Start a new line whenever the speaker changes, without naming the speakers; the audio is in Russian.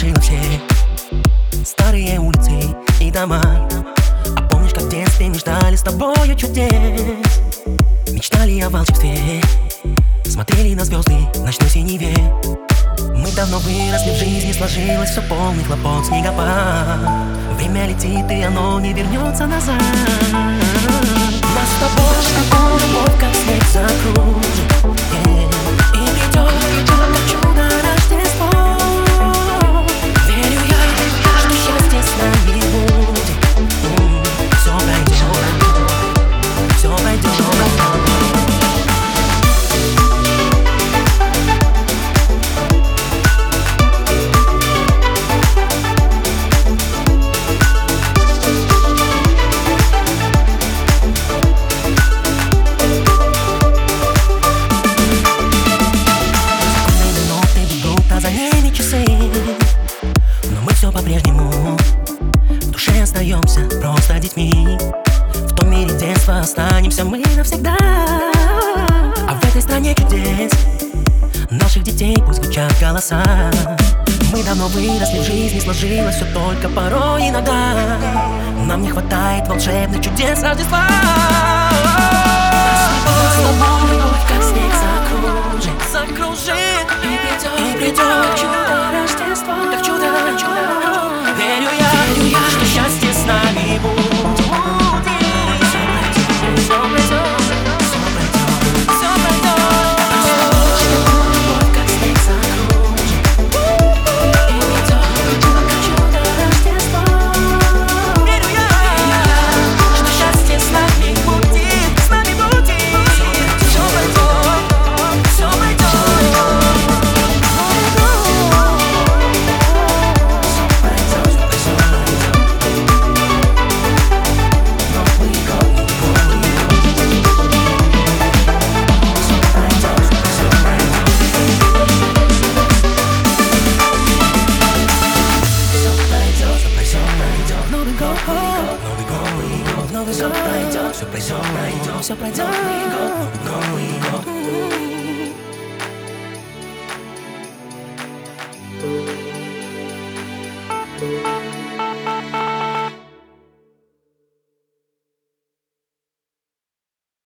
разложила все старые улицы и дома. А помнишь, как в детстве мы ждали с тобою чудес? Мечтали о волшебстве, смотрели на звезды в ночной синеве. Мы давно выросли, в жизни сложилось все, полный хлопот, снегопад. Время летит, и оно не вернется назад. Нас с тобой любовь, как снег, закружит, и придет как чудо Рождество. Верю я, что счастье с нами будет. Все пройдет, все пройдет. Но мы все по-прежнему в душе остаемся просто детьми. В том мире детства останемся мы навсегда. А в этой стране чудес наших детей пусть звучат голоса. Мы давно выросли, в жизни сложилось все, только порой иногда нам не хватает волшебных чудес Рождества. С тобой любовь, как снег, закружит, и придет чудо Рождества, как чудо. Верю я, что счастье с нами будет. Все пройдет, все пройдет, все пройдет. Любовь, как снег, закружит, и придет как чудо Рождества. Верю я, что счастье с нами будет, с нами будет. Все пройдет, все пройдет. Все пройдет, все пройдет, все пройдет.